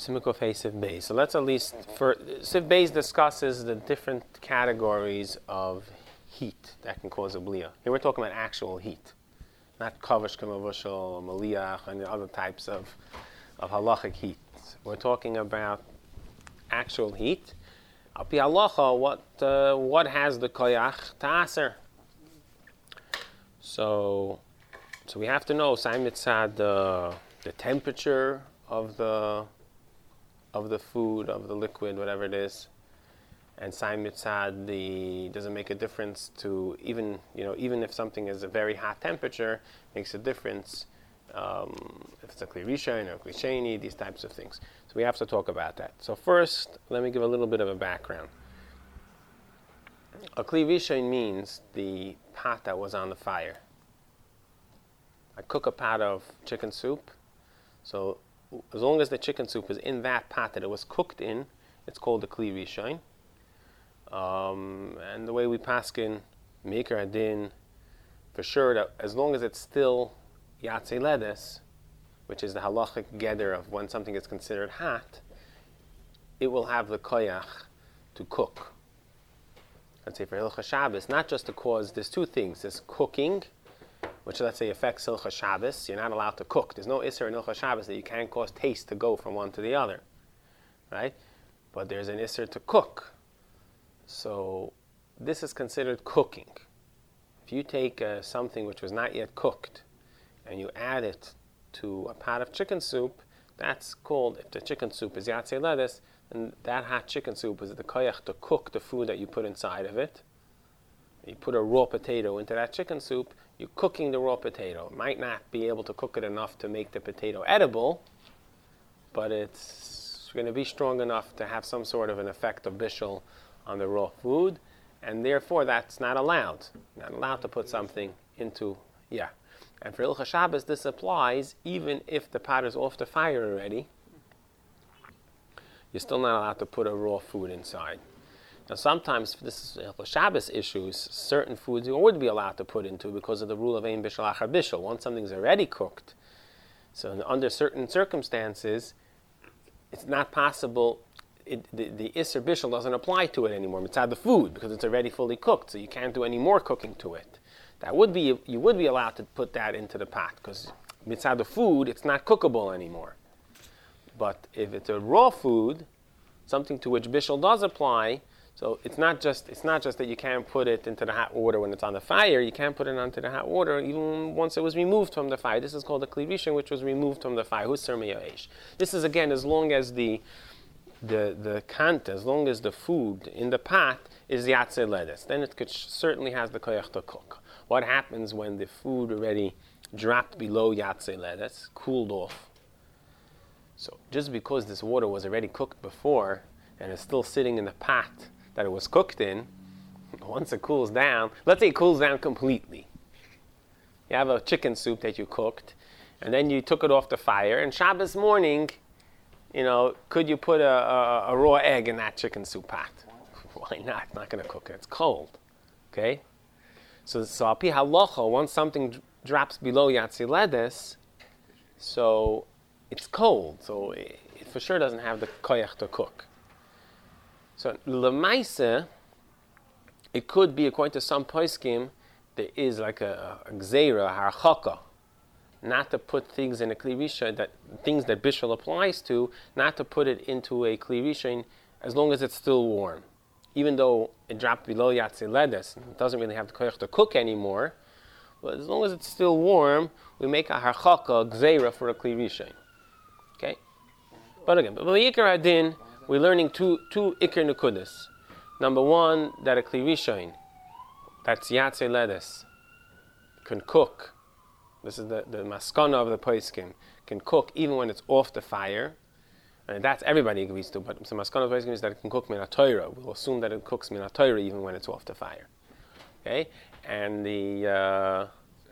Simukov Hey Siv Beis. So let's at least, Siv Beis discusses the different categories of heat that can cause a blia. Here we're talking about actual heat, not kavish kamavushal, maliach, and the other types of halachic heat. We're talking about actual heat. Al pi halacha, what has the koyach ta'aser? So we have to know Sai Mitzad the temperature of the food, of the liquid, whatever it is, and Sai Mitzad doesn't make a difference to even if something is a very hot temperature, makes a difference if it's a kli rishon or kli sheni, these types of things. So we have to talk about that. So first, let me give a little bit of a background. A kli rishon means the pot that was on the fire. I cook a pot of chicken soup, so as long as the chicken soup is in that pot that it was cooked in, it's called a kli rishon. And the way we paskin, maker adin, for sure that as long as it's still yatzei ledes, which is the halachic gather of when something is considered hot, it will have the koyach to cook. Let's say for Hilchah Shabbos, not just to cause, there's two things. There's cooking, which let's say affects Hilchah Shabbos. You're not allowed to cook. There's no Isser in Hilchah Shabbos that you can't cause taste to go from one to the other, right? But there's an Isser to cook. So this is considered cooking. If you take something which was not yet cooked and you add it to a pot of chicken soup, that's called, if the chicken soup is yatzei ledes, and that hot chicken soup is the koyach to cook the food that you put inside of it. You put a raw potato into that chicken soup, you're cooking the raw potato. It might not be able to cook it enough to make the potato edible, but it's going to be strong enough to have some sort of an effect of bishul on the raw food, and therefore that's not allowed. You're not allowed to put something into, And for Hilchah Shabbos, this applies even if the pot is off the fire already. You're still not allowed to put a raw food inside. Now sometimes, this is Hilchah Shabbos issues, certain foods you would be allowed to put into because of the rule of Ein Bishul Achar Bishul. Once something's already cooked, so under certain circumstances, it's not possible, the Isser Bishul doesn't apply to it anymore, mitzad the food, because it's already fully cooked, so you can't do any more cooking to it. You would be allowed to put that into the pot, because mitzad the food, it's not cookable anymore. But if it's a raw food, something to which bishul does apply, so it's not just that you can't put it into the hot water when it's on the fire. You can't put it onto the hot water even once it was removed from the fire. This is called a kli rishon, which was removed from the fire. Husar me'osh. This is again as long as the kanta, as long as the food in the pot is yatzei ledes, then it certainly has the koyach to cook. What happens when the food already dropped below yatzei ledes, cooled off? So just because this water was already cooked before and is still sitting in the pot that it was cooked in, once it cools down, let's say it cools down completely. You have a chicken soup that you cooked, and then you took it off the fire, and Shabbos morning, could you put a raw egg in that chicken soup pot? Why not? It's not going to cook it. It's cold. Okay? So al pi halacha, once something drops below yatzei ledes, so it's cold, so it for sure doesn't have the koyach to cook. So lemaisa, it could be, according to some poskim, there is like a gzeira, a harchaka, not to put things in a kli rishon, things that bishul applies to, not to put it into a kli rishon as long as it's still warm. Even though it dropped below yatzei ledes, it doesn't really have the koyach to cook anymore, but as long as it's still warm, we make a harchaka, a gzeira for a kli rishon. Okay? But again, but Yikar Adin, we're learning two Ikar Nekudas. Number one, that a Kli Rishon, that's Yatzei Ledes, can cook. This is the maskana of the Poskim, can cook even when it's off the fire. And that's everybody agrees to, but the maskana of the Poskim is that it can cook Min HaTorah. We'll assume that it cooks Min HaTorah even when it's off the fire. Okay? And the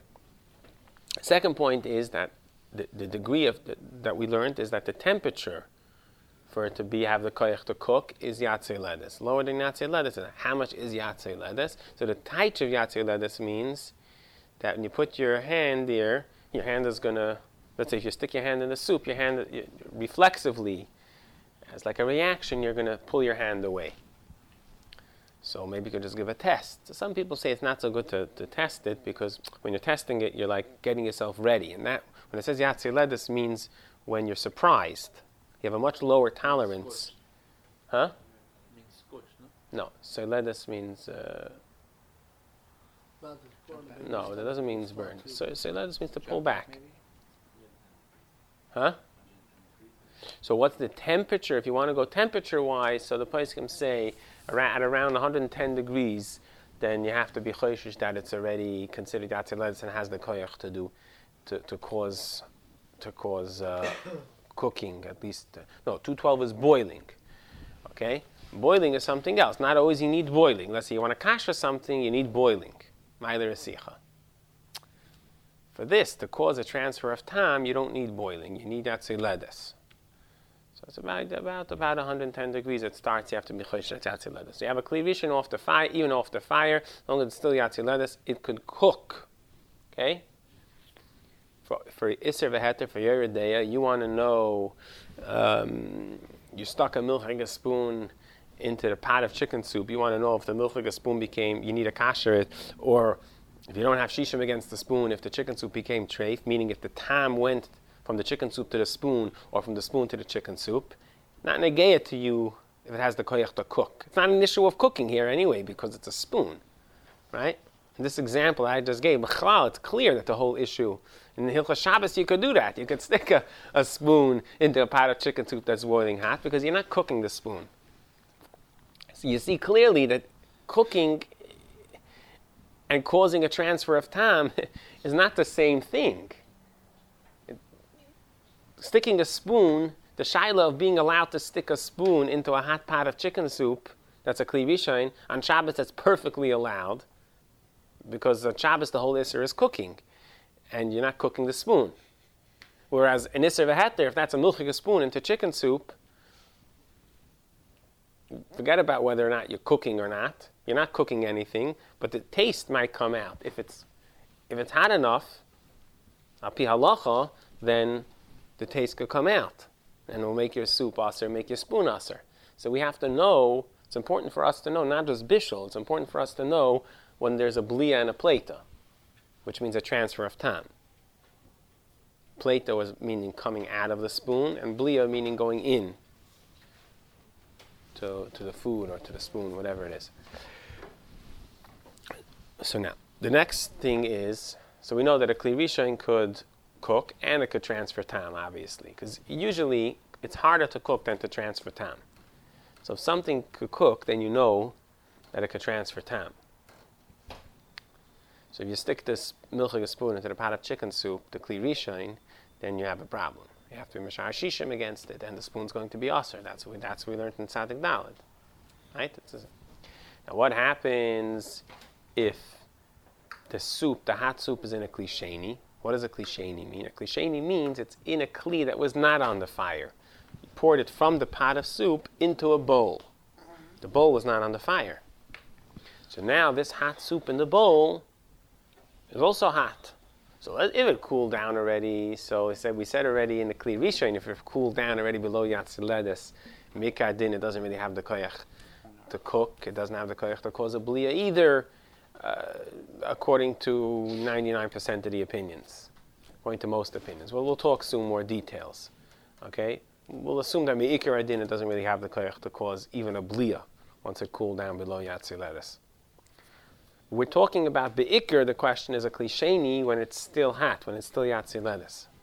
second point is that the degree of that we learned is that the temperature for it to have the koyach to cook is yatzei ledes. Lower than yatzei ledes. How much is yatzei ledes? So the taich of yatzei ledes means that when you put your hand there, your hand is going to, let's say if you stick your hand in the soup, your hand reflexively As like a reaction, you're going to pull your hand away. So maybe you could just give a test. So some people say it's not so good to test it because when you're testing it, you're like getting yourself ready. And that, when it says Yatzileh, this means when you're surprised. You have a much lower tolerance. Huh? It means scorched, no? No. Soledus means... no, that doesn't mean burn. Soledus means to pull back. Huh? So what's the temperature? If you want to go temperature-wise, so the poskim say at around 110 degrees, then you have to be choishish that it's already considered Yatzileh and has the koyach to cause cooking at least. No, 212 is boiling. Okay, boiling is something else. Not always you need boiling. Let's say you want to kasha something, you need boiling. Ma'aler esicha. For this to cause a transfer of time, you don't need boiling. You need Yatzileh. So it's about 110 degrees it starts. You have to be choishish Yatzileh. So you have a cleavation off the fire, even off the fire, as long as it's still Yatzileh, it could cook. Okay. For Isser v'heter, for Yeridea, you want to know, you stuck a milchig spoon into the pot of chicken soup. You want to know if the milchig spoon you need a kasher it, or if you don't have shishim against the spoon, if the chicken soup became treif, meaning if the time went from the chicken soup to the spoon, or from the spoon to the chicken soup, not negaya to you if it has the koyach to cook. It's not an issue of cooking here anyway, because it's a spoon, right? In this example I just gave, it's clear that the whole issue, in the Hilchos Shabbos you could do that. You could stick a spoon into a pot of chicken soup that's boiling hot because you're not cooking the spoon. So you see clearly that cooking and causing a transfer of time is not the same thing. Sticking a spoon, the shaila of being allowed to stick a spoon into a hot pot of chicken soup, that's a kli rishon, on Shabbos that's perfectly allowed, because on Shabbos the whole Isser is cooking, and you're not cooking the spoon. Whereas in Isser v'heter, if that's a milchig spoon into chicken soup, forget about whether or not you're cooking or not. You're not cooking anything, but the taste might come out. If it's hot enough, al pi halacha, then the taste could come out, and it will make your soup aser, make your spoon aser. So we have to know, it's important for us to know, not just bishul, it's important for us to know when there's a blia and a pleta, which means a transfer of time. Pleta was meaning coming out of the spoon, and blia meaning going in to the food or to the spoon, whatever it is. So now, the next thing is, so we know that a kli rishon could cook and it could transfer time, obviously, because usually it's harder to cook than to transfer time. So if something could cook, then you know that it could transfer time. So if you stick this milchig spoon into the pot of chicken soup, the kli rishon, then you have a problem. You have to be mashar shishim against it, and the spoon's going to be aser. That's what we learned in Tzadik Daled. Right? Now what happens if the soup, the hot soup, is in a kli sheni? What does a kli sheni mean? A kli sheni means it's in a kli that was not on the fire. You poured it from the pot of soup into a bowl. The bowl was not on the fire. So now this hot soup in the bowl is also hot. So if it cooled down already, so we said already in the kli rishon, if it cooled down already below Yatzileh, mikar din, it doesn't really have the koyach to cook. It doesn't have the koyach to cause a blia either, according to 99% of the opinions, according to most opinions. Well, we'll talk soon more details. Okay, we'll assume that mikar din, it doesn't really have the koyach to cause even a blia once it cooled down below Yatzileh. We're talking about be'ikr, the question is a kli sheni when it's still hot, when it's still Yatzileh.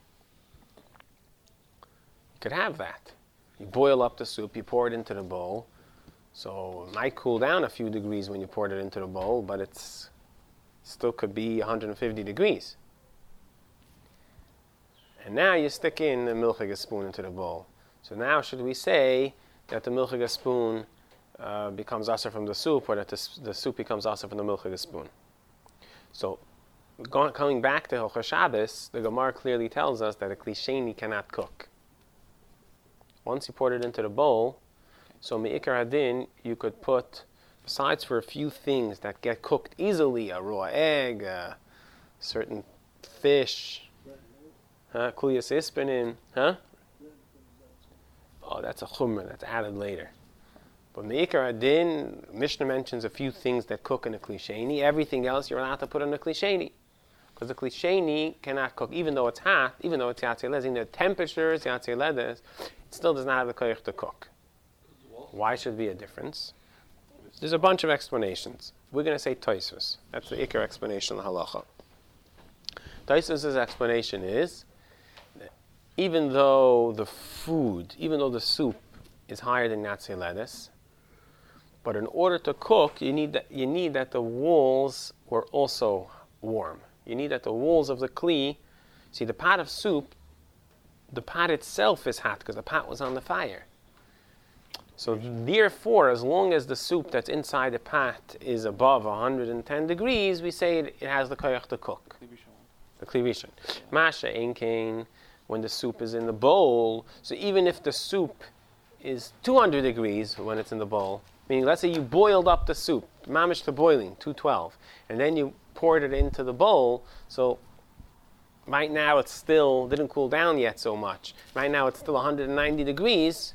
You could have that. You boil up the soup, you pour it into the bowl, so it might cool down a few degrees when you poured it into the bowl, but it's still could be 150 degrees. And now you stick in the milchig spoon into the bowl. So now should we say that the milchig spoon becomes aser from the soup, or that the soup becomes aser from the milchig spoon? So, coming back to Hilchos Shabbos, the Gemara clearly tells us that a kli sheni cannot cook. Once you poured it into the bowl, so me'ikar hadin, you could put, besides for a few things that get cooked easily, a raw egg, a certain fish, kliyas ispinin, that's a chumrah that's added later. But Meikar Adin, Mishnah mentions a few things that cook in a kli sheni. Everything else you're allowed to put in a kli sheni. Because the kli sheni cannot cook, even though it's hot, even though it's yatzei ledes, even the temperatures, yatzei ledes, it still does not have the koyach to cook. Why should there be a difference? There's a bunch of explanations. We're going to say Tosfos. That's the Ikar explanation of the halacha. Tosfos' explanation is that even though the soup is higher than yatzei ledes, but in order to cook, you need that the walls were also warm. You need that the walls of the kli. See, the pot of soup, the pot itself is hot because the pot was on the fire. So therefore, as long as the soup that's inside the pot is above 110 degrees, we say it has the koyach to cook. The kli rishon. Masha einkein, when the soup is in the bowl. So even if the soup is 200 degrees when it's in the bowl, meaning let's say you boiled up the soup, mamish to boiling, 212, and then you poured it into the bowl, so right now it still didn't cool down yet so much. Right now it's still 190 degrees.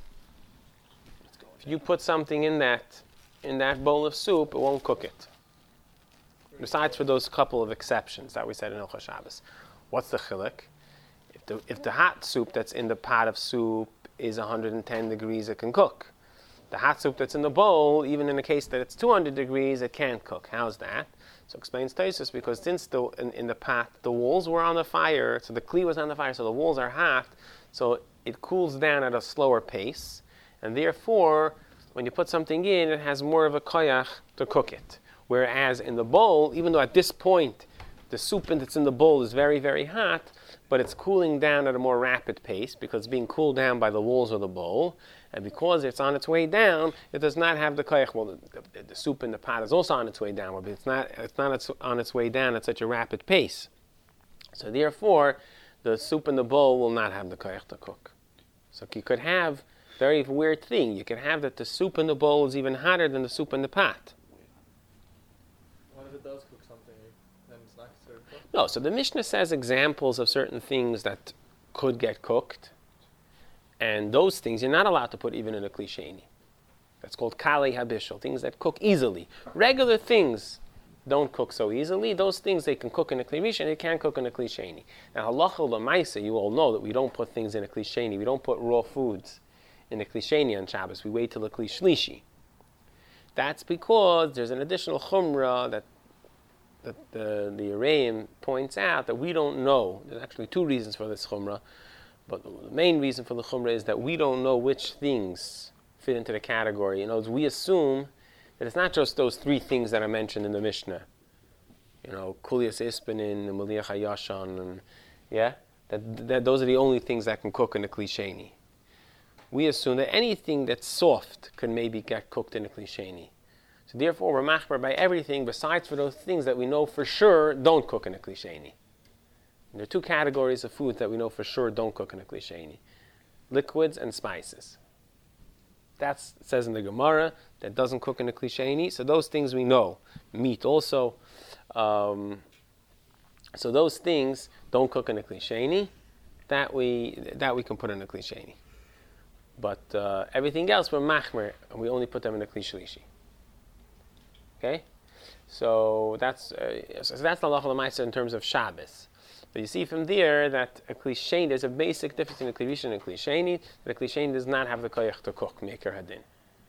If you put something in that bowl of soup, it won't cook it. Besides for those couple of exceptions that we said in Hilchos Shabbos. What's the chiluk? If the hot soup that's in the pot of soup is 110 degrees, it can cook. The hot soup that's in the bowl, even in the case that it's 200 degrees, it can't cook. How's that? So explains Tosfos, because since in the pot, the walls were on the fire, so the kli was on the fire, so the walls are hot, so it cools down at a slower pace, and therefore, when you put something in, it has more of a koyach to cook it. Whereas in the bowl, even though at this point, the soup that's in the bowl is very, very hot, but it's cooling down at a more rapid pace because it's being cooled down by the walls of the bowl, and because it's on its way down, it does not have the koyach. Well, the soup in the pot is also on its way down, but it's not on its way down at such a rapid pace. So therefore, the soup in the bowl will not have the koyach to cook. So you could have very weird thing. You could have that the soup in the bowl is even hotter than the soup in the pot. What if it does cook something, then it's not considered cooked? No, so the Mishnah says examples of certain things that could get cooked, and those things you're not allowed to put even in a kli sheni. That's called kalei habishol, things that cook easily. Regular things don't cook so easily. Those things they can cook in a kli rishon, they can't cook in a kli sheni. Now halacha l'maisa, you all know that we don't put things in a kli sheni. We don't put raw foods in a kli sheni on Shabbos. We wait till the kli shlishi. That's because there's an additional chumrah that the Yereim points out that we don't know. There's actually two reasons for this chumrah, but the main reason for the chumrah is that we don't know which things fit into the category. You know, we assume that it's not just those three things that are mentioned in the Mishnah. You know, kulias ispenin, meliach hayashan, and that those are the only things that can cook in a kli sheni. We assume that anything that's soft can maybe get cooked in a kli sheni. So therefore, we're machmer by everything besides for those things that we know for sure don't cook in a kli sheni. There are two categories of foods that we know for sure don't cook in a kli sheni: liquids and spices. That says in the Gemara that doesn't cook in a kli sheni. So those things we know. Meat also. So those things don't cook in a kli sheni. That we can put in a kli sheni. But everything else we're machmer, and we only put them in a kli shlishi. Okay, so that's the halacha l'maisa in terms of Shabbos. But you see from there that a kli sheni, there's a basic difference in a kli rishon and a kli sheni. That a kli sheni does not have the koyach to cook, meikar hadin.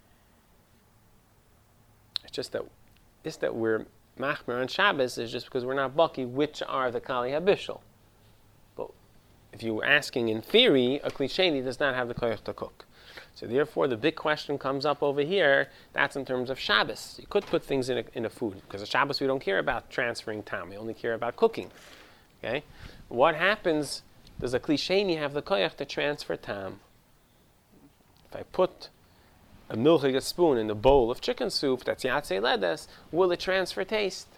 It's just that we're machmer on Shabbos is just because we're not baki which are the kalei habishol. But if you were asking in theory, a kli sheni does not have the koyach to cook. So therefore, the big question comes up over here. That's in terms of Shabbos. You could put things in a food because at Shabbos we don't care about transferring tam. We only care about cooking. Okay, what happens? Does a kli sheni have the koyach to transfer tam? If I put a milchig spoon in a bowl of chicken soup that's yatzei ledes, will it transfer taste?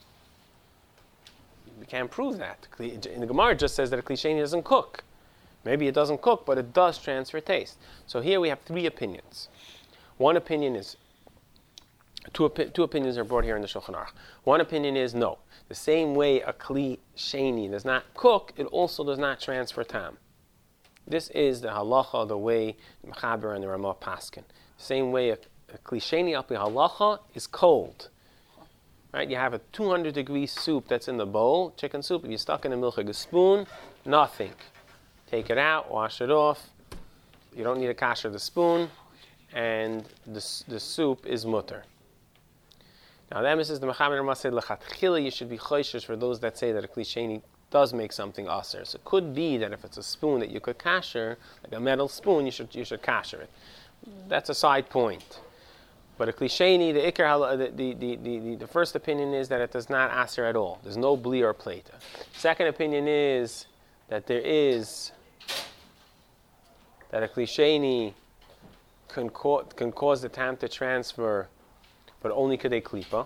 We can't prove that. In the Gemara, it just says that a kli sheni doesn't cook. Maybe it doesn't cook, but it does transfer taste. So here we have three opinions. One opinion is, two opinions are brought here in the Shulchan Aruch. One opinion is no. The same way a kli sheni does not cook, it also does not transfer tam. This is the halacha, the way the Mechaber and the Ramah paskin. Same way a klisheni al pi halacha is cold. Right? You have a 200-degree soup that's in the bowl, chicken soup. If you stuck in a milchig spoon, nothing. Take it out, wash it off. You don't need to kasher the spoon, and the soup is mutter. Now, the emes is the Mechaber and Ramah said lechatchila you should be choishes for those that say that a klisheni does make something aser. So it could be that if it's a spoon that you could kasher, like a metal spoon, you should kasher it. That's a side point. But a klisheni, the ikar, the first opinion is that it does not aser at all. There's no bli or plata. Second opinion is that there is that a klisheni can cause the tam to transfer, but only kadei klipa.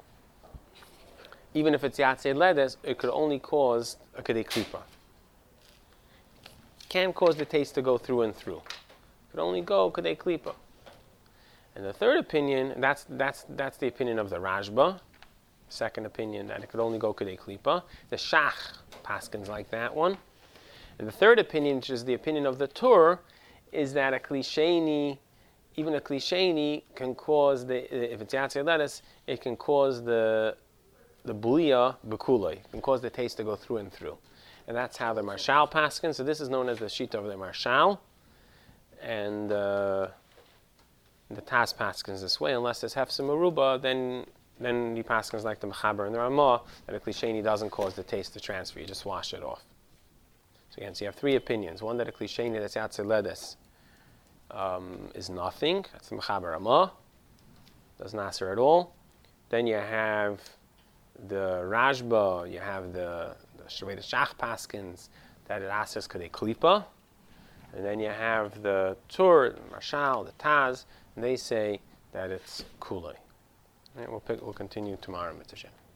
Even if it's yatzei ledes, it could only cause a kadei klipa. Can't cause the taste to go through and through. It could only go kadei klipa. And the third opinion, that's the opinion of the Rashba. Second opinion, that it could only go kadei klipa. The Shach paskins like that one. And the third opinion, which is the opinion of the Tur, is that a klisheni, even a klisheni, can cause if it's yatzei ledes, it can cause the bulia bekuloi, can cause the taste to go through and through. And that's how the Marshal paskins. So this is known as the shita of the Marshal. And the Tas paskins this way, unless there's hefsim aruba, then the paskins like the Mechaber and the Ramah, that a klisheni doesn't cause the taste to transfer, you just wash it off. So again, so you have three opinions. One, that a klisheni that's yatzei ledes is nothing, that's the Mechaber Ramah, doesn't aser at all. Then you have the Rashba, you have the Shach paskins, that it asers kadei klipa. And then you have the Tur, the Marshal, the Taz, and they say that it's kulei. Right, we'll continue tomorrow, Mitzvah.